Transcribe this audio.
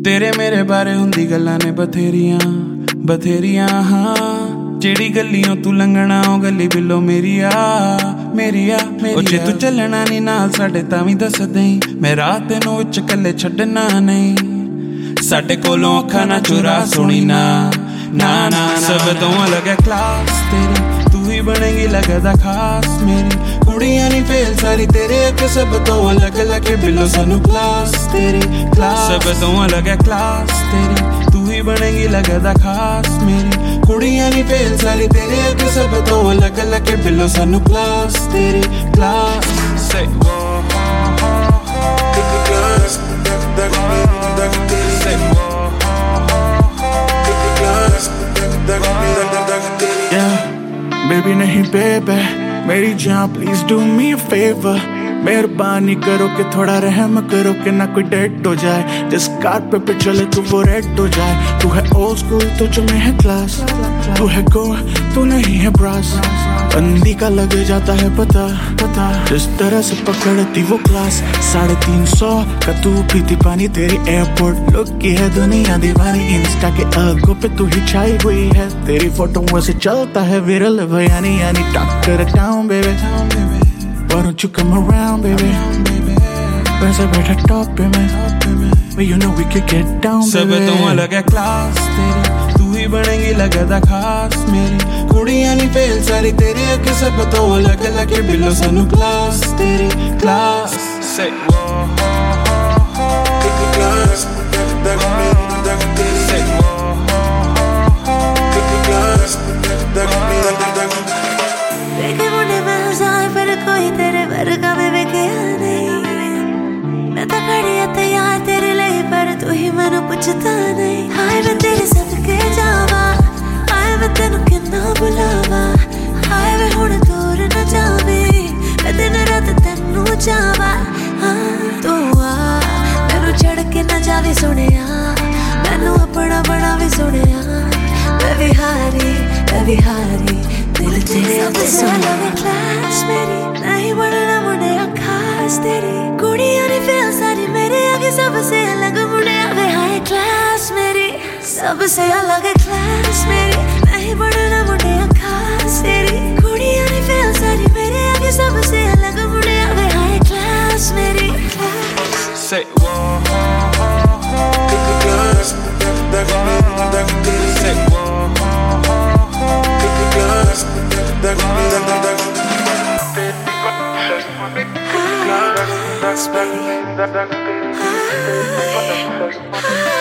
तेरे मेरे बारे हुंदी गल्लां ने बथेरियां बथेरियां हाँ जेड़ी गलियों तू लंघना ओ गली बिलो मेरिया मेरिया ओ जे तू चलना नी नाल साडे तां वी दस देई मैं रात नूं विच कल्ले छड्डना नहीं साडे कोलों अखां ना चुरा सुनी ना ना ना सब तो अलग है क्लास तेरी तू ही बनेगी लगदा खास मेरी कुड़ियां नी फेल सारी तेरे अगे सब तो अलग अलग बिलो सानू क्लास तेरी क्लास सब तो अलग है क्लास तेरी तू ही बनेगी लगदा खास मेरी कुड़ियां नी फेल सारी तेरे अगे सब तो अलग अलग बिलो सानू क्लास तेरी class say class say Baby nahi baby मेरी जान please do me a favor मेहरबानी करो कि थोड़ा रहम करो कि ना कोई डेड हो जाए जिस कारपेट पे चले तू वो रेड हो जाए तू है ओल्ड स्कूल तो जो मैं है क्लास तू है गोवा तू नहीं है ब्रास बंदी का लग जाता है पता पता जिस तरह से पकड़ती वो क्लास 350 का तू पीती पानी तेरी एयरपोर्ट लुक की है दुनिया दीवानी इंस्टा के आगों पे तू ही छाई हुई है तेरी फोटो से चलता है विरल बयानी यानी टक्कर town baby Why don't you come around, baby? वैसे बैठा टॉप पे मैं But you know we could get down, baby सब तो अलग है क्लास तेरी तू ही बनेगी लगदा खास मेरी कुड़ियां नी फेल सारी तेरे अगे सब तो अलग अलग बिलो सानू क्लास तेरी क्लास say class say देखे मुंडे मैं हसाए पर कोई तेरे वर्गा में वेखिया नहीं मैं तो खड़ी है तैयार तेरे लिए पर तू ही मैनू पुछता नहीं हाय मैं तेरे सदके जावा हाय मैं तेनू किन्ना बुलावा हाय मैं हुण दूर न जावे मैं दिन रात तेनू चावा तू आ मैनू छड़ के न जावे सुनिया मैनू अपना बनावे सुनिया मैं विहारी दिल तेरे सबसे अलग क्लास मेरी नहीं बढ़ना मुंडे खास तेरी कुड़ियां नी फेल सारी मेरे आगे सबसे अलग मुंडे वे हाय क्लास मेरी सबसे अलग क्लास मेरी नहीं बढ़ना मुंडे खास तेरी कुड़ियां नी फेल सारी मेरे आगे सबसे अलग मुंडे वे हाय क्लास मेरी say Class, baby.